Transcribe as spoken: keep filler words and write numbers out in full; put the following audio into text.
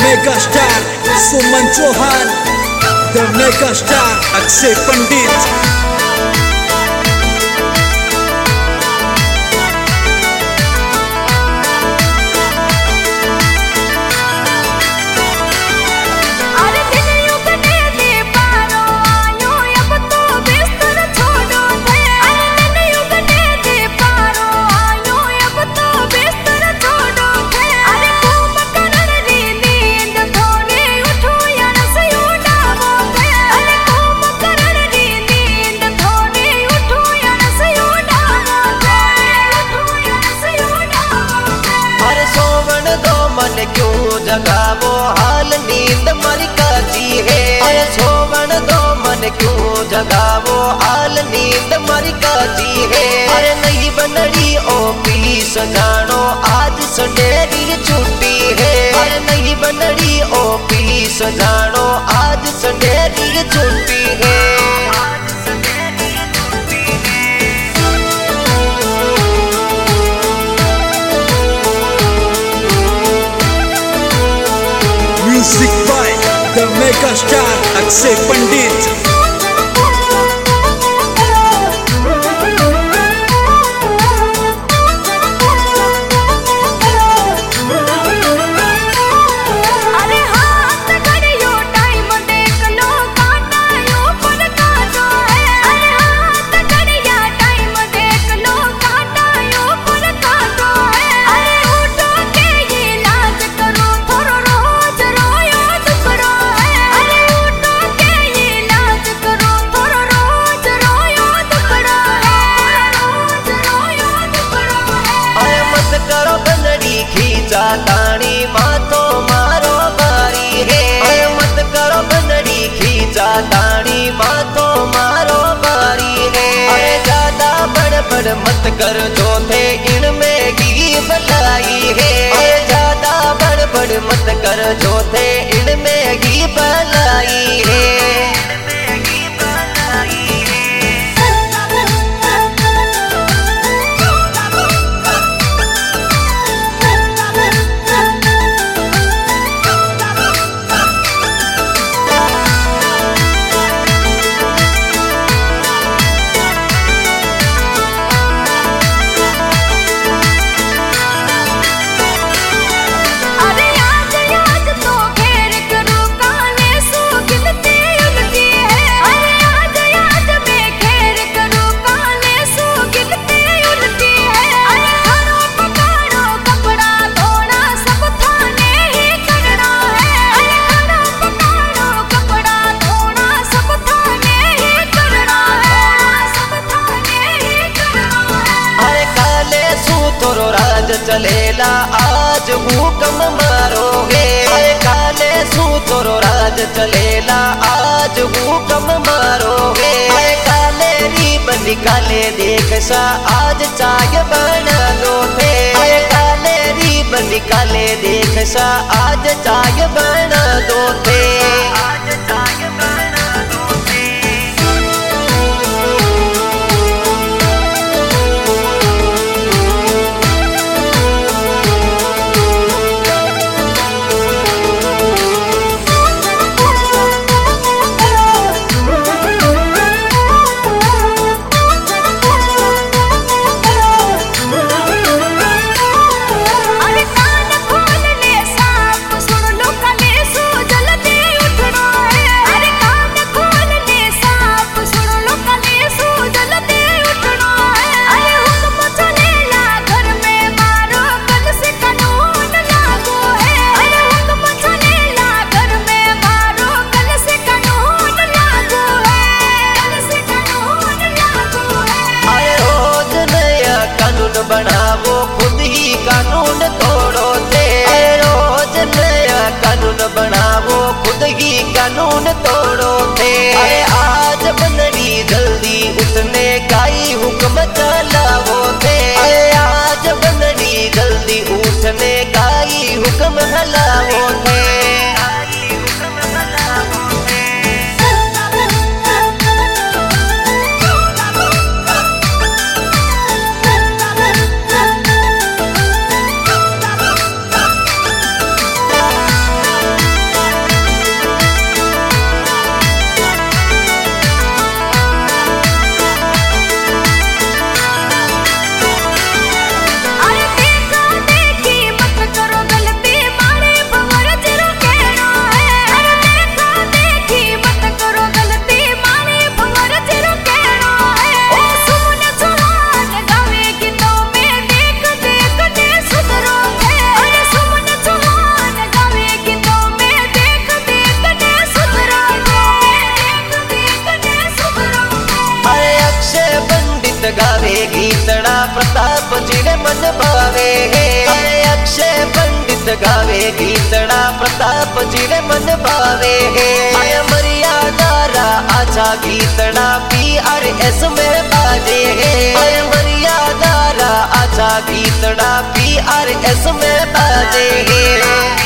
Mega star Suman Chauhan, the mega star Akshay Pandit. क्यों जगावो हाल नींद मरी काजी है। अरे सोवन दो मन क्यों जगावो हाल नींद मरी काजी है। अरे नहीं बनड़ी ओ पीस जानो आज संडेरी छुट्टी है। अरे नहीं बनड़ी ओ पीस जानो आज संडेरी छुट्टी है। Music by the mega star Akshay Pandit. खींचा तानी माथो मारो बारी है। अरे मत करो बनड़ी खींचा तानी माथो मारो बारी है। अरे ज्यादा बड़ बड़ मत कर जो थे इनमें की भलाई है। अरे ज्यादा बड़ बड़ मत कर जो थे इनमें की भलाई है। चलेला आज हुक्म मारोगे। काले सूत्रो राज चलेला आज हुक्म मारोगे। काले रिबन निकाले देख सा आज चाय बना दो थे। काले रिबन निकाले देख सा आज चाय बना दो थे। बनावो खुद ही कानून तोड़ो थे। रोज नया कानून बनावो खुद ही कानून तोड़ो थे। आज बनड़ी जल्दी उठने का ही हुक्म चलावो थे। आज बनड़ी जल्दी उठने का ही हुक्म हलावो थे। गावे गीतड़ा प्रताप जी ने मन भावे। अरे अक्षय पंडित गावे गीतड़ा प्रताप जी ने मन भावे। आय मर्यादा आजा गीतड़ा पी आर एस में बाजे। आय मर्यादा आजा गीतड़ा पी आर एस में बाजे।